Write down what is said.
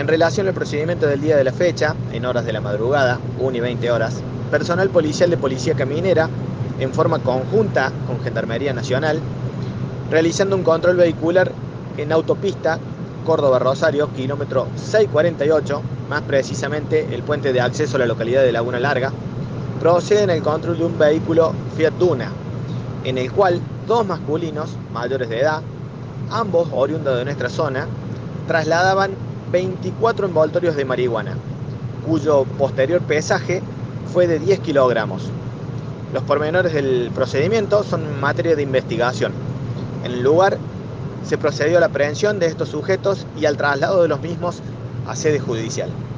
En relación al procedimiento del día de la fecha, en horas de la madrugada, 1 y 20 horas, personal policial de Policía Caminera, en forma conjunta con Gendarmería Nacional, realizando un control vehicular en autopista Córdoba-Rosario, kilómetro 648, más precisamente el puente de acceso a la localidad de Laguna Larga, proceden al control de un vehículo Fiat Duna, en el cual dos masculinos mayores de edad, ambos oriundos de nuestra zona, trasladaban 24 envoltorios de marihuana, cuyo posterior pesaje fue de 10 kilogramos. Los pormenores del procedimiento son materia de investigación. En el lugar se procedió a la aprehensión de estos sujetos y al traslado de los mismos a sede judicial.